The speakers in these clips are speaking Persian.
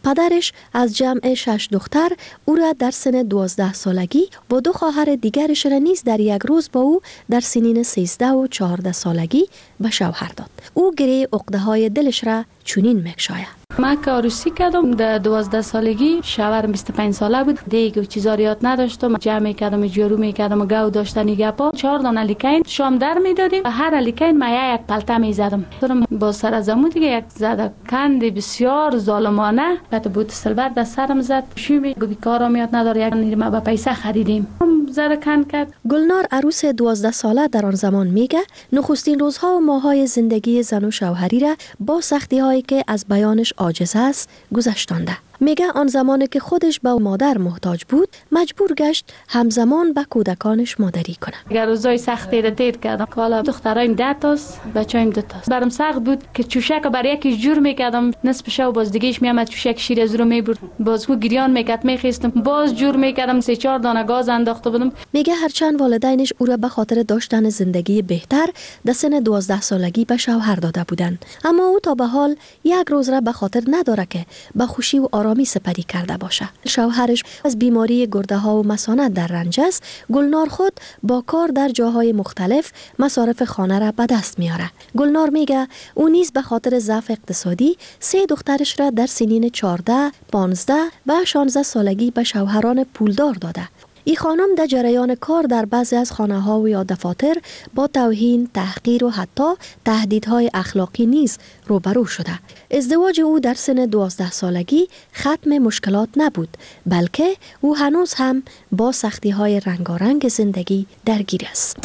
پدرش از جمع 6 دختر او را در سن 12 سالگی و 2 خواهر دیگرش را نیز در یک روز با او در سنین 13 و 14 سالگی به شوهر داد. او گره عقده‌های دلش را چنین می‌گشاید. من که عروسی کردم در 12 سالگی، شوهرم 25 ساله بود، دیگه چیزا یاد نداشتم، جمع می‌کردم، جارو می‌کردم و گاو داشتنی گپا. 4 دانه لیکین شام در می‌دادیم و هر لیکین من یک پلته می‌زدم. با سر از عمو دیگه یک زده کند بسیار ظالمانه بعد بود سلبر در سرم زد. شومی گفت کارم یاد نداره، یک نیمه به پیسه خریدیم. زده کند کرد. گلنار عروس 12 ساله در آن زمان میگه نخستین روزها و ماه‌های زندگی زن و شوهری را با سختی‌هایی که از بیانش عاجز است گذشتانده. میگه آن زمانی که خودش به مادر محتاج بود مجبور گشت همزمان به کودکانش مادری کنه. اگر روزای سختی را تیر کردم، حالا دخترایم 10 تاست، بچه‌ایم 2 تاست. برام سخت بود که چوشک برای یکی جور میکردم، نصف شب باز دیگهش میامد چوشک شیر از رو میبرد، باز کو گریان میکرد میخیستم، باز جور میکردم، 3-4 دانه گاز انداخته بودم. میگه هرچند والدینش او را به خاطر داشتن زندگی بهتر در سن 12 سالگی به شوهر داده بودند، اما او تا به حال یک روز را به خاطر نداره که به خوشی و آرامی سپری کرده باشه. شوهرش از بیماری گرده ها و مثانه در رنج است. گلنار خود با کار در جاهای مختلف مصارف خانه را به دست میاره. گلنار میگه او نیز به خاطر ضعف اقتصادی 3 دخترش را در سنین 14، 15 و 16 سالگی به شوهران پولدار داده. این خانم در جریان کار در بعضی از خانه ها و یا دفاتر با توهین، تحقیر و حتی تهدیدهای اخلاقی نیز روبرو شده. ازدواج او در سن 12 سالگی ختم مشکلات نبود، بلکه او هنوز هم با سختی های رنگارنگ زندگی درگیر است.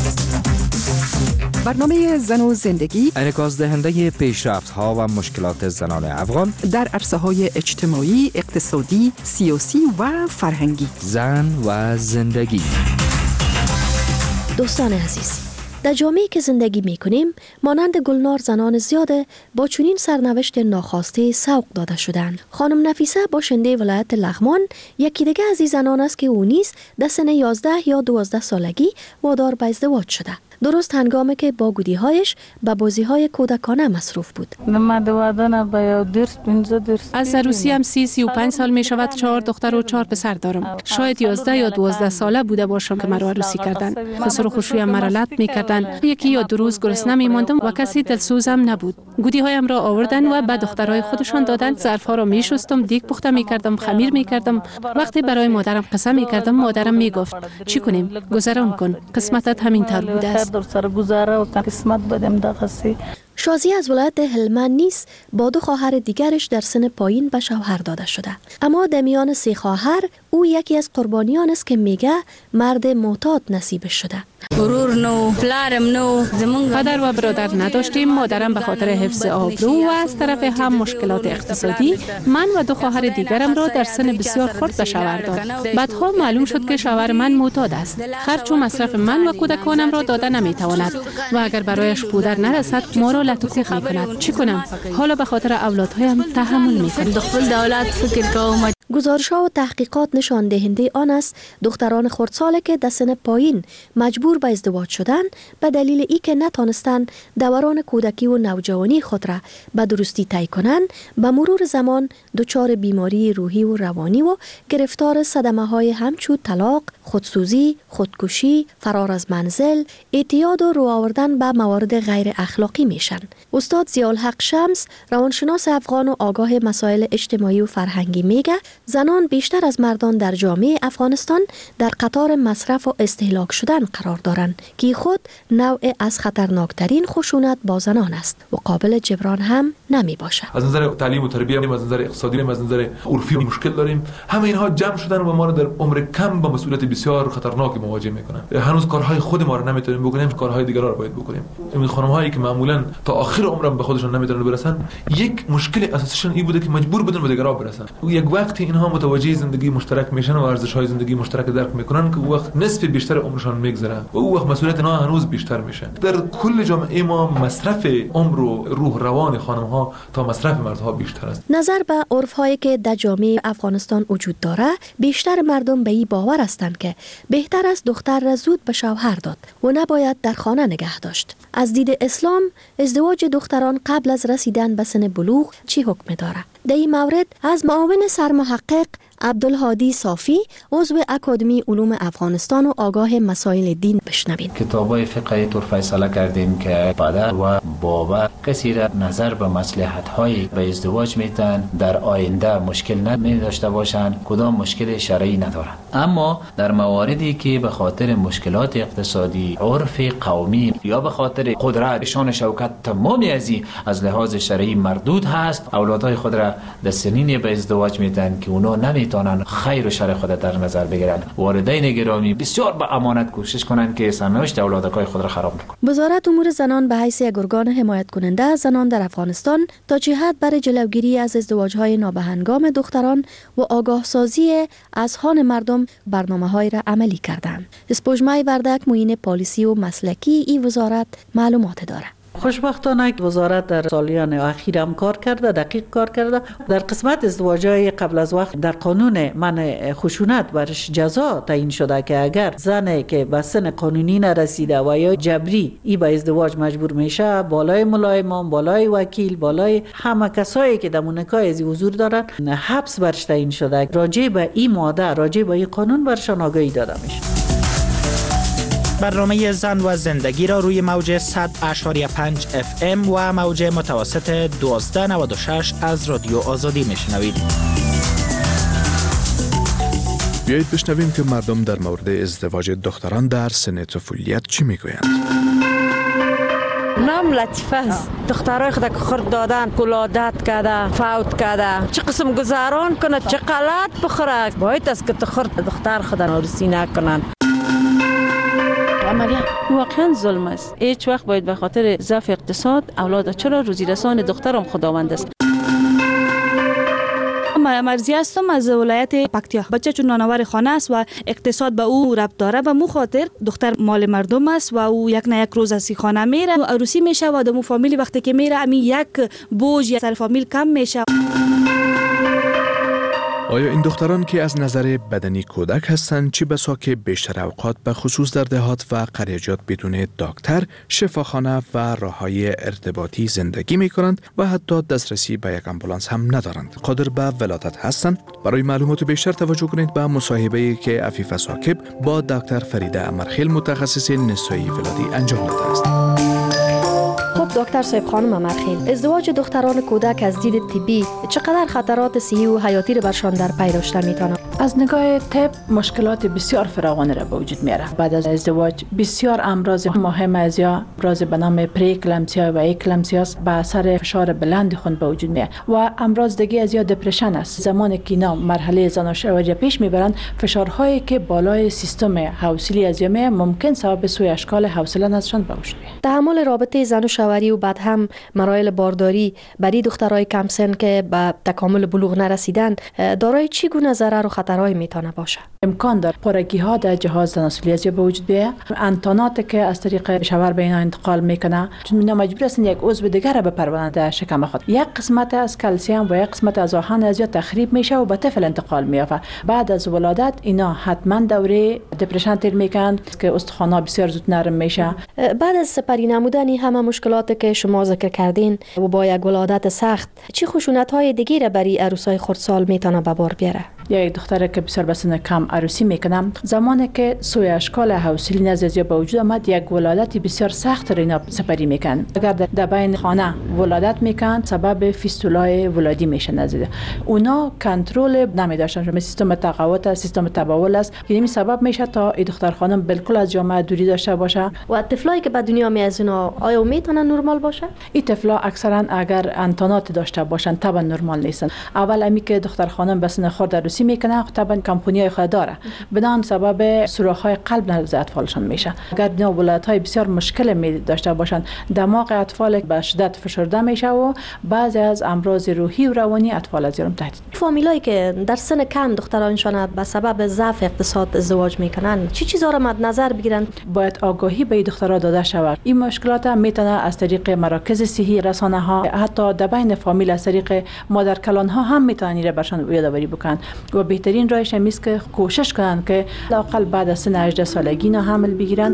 برنامه زن و زندگی انعکاس دهنده پیشرفت‌ها و مشکلات زنان افغان در عرصه‌های اجتماعی، اقتصادی، سیاسی و فرهنگی. زن و زندگی. دوستان عزیز، در جامعه‌ای که زندگی می‌کنیم مانند گلنار زنان زیاده با چنین سرنوشت ناخواسته سوق داده شدند. خانم نفیسه باشنده ولایت لغمان یکی دیگه از این زنان است که او نیز در سن 11 یا 12 سالگی وادار به ازدواج شده. درست هنگامی که با گودی‌هایش به بازی‌های کودکانه مصروف بود. از عروسی هم 30-35 سال می شود. 4 دختر و 4 پسر دارم. شاید 11 یا 12 ساله بوده باشم که مرا عروسی کردن. خسر و خشویم مرا لط می کردن. یکی یا 2 روز گرسنه می ماندم و کسی دلسوزم نبود. گودی‌هایم را آوردن و به دخترای خودشان دادن. ظرف‌ها را می شستم، دیگ پخته می کردم، خمیر می کردم. وقتی برای مادرم قصه می کردم، مادرم می گفت چی کنیم؟ گذران کن. قسمتت همین طور بوده است. شازی از ولایت هلمند نیز با 2 خواهر دیگرش در سن پایین به شوهر داده شده. اما در میان 3 خواهر او یکی از قربانیان است که میگه مرد معتاد نصیبش شده. پدر و برادر نداشتیم. مادرم به خاطر حفظ آبرو و از طرف هم مشکلات اقتصادی من و 2 خواهر دیگرم را در سن بسیار خرد به شوهر داد. بعدها معلوم شد که شوهر من معتاد است. خرج و مصرف من و کودکانم را داده نمیتواند و اگر برایش پودر نرسد ما را لطوخ میکند. چی کنم؟ حالا به خاطر اولادهایم تحمل میکنم. گزارش‌ها و تحقیقات نشان دهنده آن است دختران خردساله که در سن پایین مجبور به ازدواج شدن به دلیل ای که نتانستند دوران کودکی و نوجوانی خود را به درستی طی کنند به مرور زمان دچار بیماری روحی و روانی و گرفتار صدمه‌های همچون طلاق، خودسوزی، خودکشی، فرار از منزل، اعتیاد و رو آوردن به موارد غیر اخلاقی میشن. استاد ضیاءالحق شمس، روانشناس افغان و آگاه مسائل اجتماعی و فرهنگی میگه زنان بیشتر از مردان در جامعه افغانستان در قطار مصرف و استهلاک شدن قرار دارند که خود نوع از خطرناکترین خشونت با زنان است و قابل جبران هم نمی باشد. از نظر تعلیم و تربیت، از نظر اقتصادی، از نظر عرفی مشکل داریم. همه اینها جمع شدن و ما را در عمر کم با مسئولیت بسیار خطرناکی مواجه میکنن. هنوز کارهای خود ما را نمیتونیم بکنیم، کارهای دیگر را باید بکنیم. این خانم‌هایی که معمولا تا آخر عمرم به خودشون نمیتونن برسن، یک مشکل اساسیشون این بوده که مجبور بودن به دیگران برسن. یک وقتی این اینها متوجه زندگی مشترک میشن و ارزش‌های زندگی مشترک درک میکنن که وقت نصف بیشتر عمرشان میگذره و او وقت مسئولیت اینها هنوز بیشتر میشه. در کل جامعه ما مصرف عمر و روح روان خانم‌ها تا مصرف مردها بیشتر است. نظر به عرف‌هایی که در جامعه افغانستان وجود داره، بیشتر مردم به این باور هستند که بهتر است دختر را زود به شوهر داد و نباید در خانه نگه داشت. از دید اسلام ازدواج دختران قبل از رسیدن به سن بلوغ چی حکم داره؟ در این مورد از معاون سرمحقق عبدالهادی صافی عضو اکادمی علوم افغانستان و آگاه مسائل دین بشنوید. کتابای فقهی طور فیصله کردیم که پدر و بابا کسی را نظر به مصلحت‌های به ازدواج میتن در آینده مشکل نمی‌داشته باشند، کدام مشکل شرعی ندارند. اما در مواردی که به خاطر مشکلات اقتصادی، عرف قومی یا به خاطر قدرت، شان شوکت تمامی از لحاظ شرعی مردود هست، اولادهای خود را در سنین به ازدواج میتن که اونا نمیتونن خیر و شر خود در نظر بگیرن. والدین گرامی بسیار به امانت کوشش کنند که سرنوشت اولادهای خود را خراب نکنند. وزارت امور زنان به حیث یک ارگان حمایت کننده از زنان در افغانستان تا چه حد برای جلوگیری از ازدواج‌های نابهنگام دختران و آگاه سازی اذهان مردم برنامه‌های را عملی کردند. اسپوجمای وردک معین پالیسی و مسلکی این وزارت معلومات دارد. خوشبختانه وزارت در سالیان اخیر هم کار کرده، دقیق کار کرده. در قسمت ازدواج‌های قبل از وقت در قانون منع خشونت برش جزا تعیین شده که اگر زنی که به سن قانونی نرسیده و یا جبری ای به ازدواج مجبور میشه، بالای ملایمان، بالای وکیل، بالای همه کسایی که در مونکای از حضور دارن حبس برش تعیین شده. راجع به این ماده، راجع به این قانون برشان آگاهی داده میشه. برنامه زن و زندگی را روی موج 100.5 FM و موج متوسط 1296 از رادیو آزادی میشنوید. بیایید بشنویم که مردم در مورد ازدواج دختران در سن طفولیت چی میگویند. نام لطیفه است. دخترای خود که خورد دادن، ولادت کرده، فوت کرده، چه قسم گذران کنه، چه غلط بخوره. باید است که خورد دختر خود عروسی نکنن. عملیه واقعا ظلم است. هیچ وقت باید به خاطر ضعف اقتصاد اولاد چرا روزی رسان دخترم خداوند است. مرزی هستم از ولایت پکتیا. بچه چون نانور خانه است و اقتصاد به او ربط داره، به مو خاطر دختر مال مردم است و او یک نه یک روز از خانه میره و عروسی میشه و دمو فامیلی وقتی که میره امی یک بوج سر فامیل کم میشه. آیا این دختران که از نظر بدنی کودک هستند چه بسا که بیشتر اوقات به خصوص در دهات و قریجات بدون دکتر، شفاخانه و راههای ارتباطی زندگی می کنند و حتی دسترسی به یک آمبولانس هم ندارند، قادر به ولادت هستند؟ برای معلومات بیشتر توجه کنید به مصاحبه‌ای که عفیفه ثاقب با دکتر فریده امرخیل متخصص نسایی ولادی انجام داده است. خب دکتر صاحب خانم امرخیل، ازدواج دختران کودک از دید طبی چقدر خطرات صحی و حیاتی را برشان در پی داشته میتونه؟ از نگاه طب مشکلات بسیار فراوان را به وجود میاره. بعد از ازدواج بسیار امراض مهم از یا امراض به نام پریکلمسیا و اکلمسیا به اثر فشار بلند خون به وجود میاد و امراض دیگه از یا دپرشن است. زمانی که اینا مرحله زناشویی پیش میبرند، فشارهایی که بالای سیستم حوصله از یا ممکن سبب سوء اشکال حوصله ازشان به وجود میاد. تحمل رابطه زن و شوهری و بعد هم مراحل بارداری برای دخترای کم سن که به تکامل بلوغ نرسیدن دارای چی گونه ضرر و خطرهایی میتونه باشه؟ امکان داره پرگی ها در جهاز تناسلی از به وجود بیاید، انتانات که از طریق شوهر به اینا انتقال میکنه، چون اینا مجبور هستن یک عضو دیگر را بپرورند در شکم خود. یک قسمت از کلسیم و یک قسمت از آهن از یا تخریب میشه و به طفل انتقال میافته. بعد از ولادت اینا حتما دوره دپرشن تیر میکنن که استخوان‌ها بسیار زود نرم میشه. بعد از سپری نمودن همه مشکلاتی که شما ذکر کردین و با یک ولادت سخت، چه خشونت‌های دیگه برای عروسای خردسال میتونه به بار بیاره؟ یک دختر که بسیار به سن کم عروسی میکنم، زمانی که سوء اشکال حوصله نزدیک به وجود آمد، یک ولادت بسیار سخت را اینا سپری میکن. اگر در بین خانه ولادت میکن، سبب فیستولای ولادی میشه نزدیک. اونا کنترل نمیداشتن، مثل سیستم تقاوت، سیستم تبول است. یعنی سبب میشه تا این دختر خانم بالکل از جامعه دوری داشته باشه. و طفلایی که به دنیا میازن آیا میتونن نرمال باشه؟ این طفلا اکثرا اگر انتانات داشته باشن طبعا نرمال نیستن. اول امی که دختر خانم به سن خرد عروسی میکنه طبعا کمپونیای خود داره بدان سبب سوراخ‌های قلب نزد اطفالشان میشه. اگر بنا ولادت‌های بسیار مشکل می داشته باشند دماغ اطفال به شدت فشرده میشه و بعضی از امراض روحی و روانی اطفال از یارم تهدید. فامیلایی که در سن کم دخترانشان به سبب ضعف اقتصاد ازدواج میکنن چی چیزا را مد نظر بگیرن؟ باید آگاهی به دخترها داده شود. این مشکلات میتونه از طریق مراکز صحی، رسانه ها، حتی در بین فامیل از طریق مادر کلان ها هم میتونن ایره برشان یادآوری بکنن و بهترین راهش این است که کوشش کنن که لااقل بعد از سن 18 سالگی نه حمل بگیرن.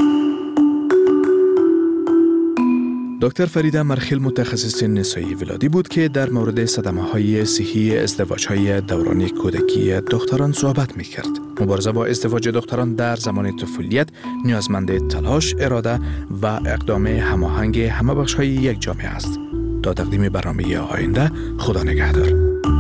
دکتر فریده مرخیل متخصص نسایی ولادی بود که در مورد صدمه‌های صحی ازدواج‌های دوران کودکی دختران صحبت می‌کرد. مبارزه با ازدواج دختران در زمان طفولیت نیازمند تلاش، اراده و اقدام هماهنگ همه بخش‌های یک جامعه است. تا تقدیم برنامه آینده، خدا نگهدار.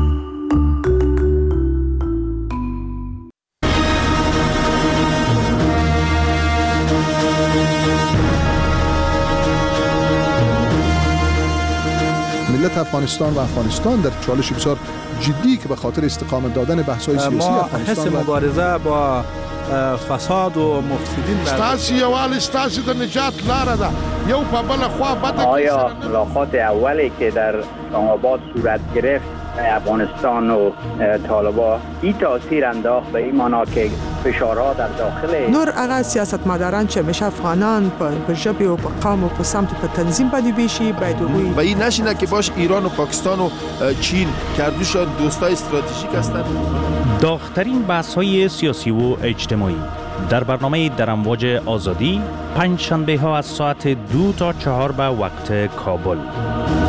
ملت افغانستان و افغانستان در چالش بسیار جدی که به خاطر استقامت دادن بحث‌های سیاسی افغانستان حس مبارزه با فساد و مفسدین ستاسي یوال ستاسي د نجات لاره ده یو په بل خوا بده. آیا ملاقات اولی که در اسلام‌آباد صورت گرفت افغانستان و طالبان این تاثیر انداخت به این معنا که فشارها در داخل نور هغه سیاستمداران چې همیشه افغانان په ژبې او په قوم او په سمت په تنظیم باندې بیشي باید وګوري و این نشینه که باش ایران و پاکستان و چین کردوشان دوستای استراتژیک هستند. داغ‌ترین بحث‌های سیاسی و اجتماعی در برنامه در امواج آزادی پنج شنبه ها از ساعت 2 تا 4 به وقت کابل.